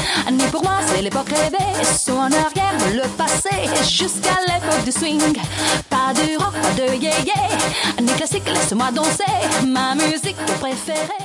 Ni pour moi, c'est l'époque rêvée. Saut en arrière, le passé, jusqu'à l'époque du swing. Pas de rock, pas de yé-yé, ni classique, laisse-moi danser. Ma musique préférée.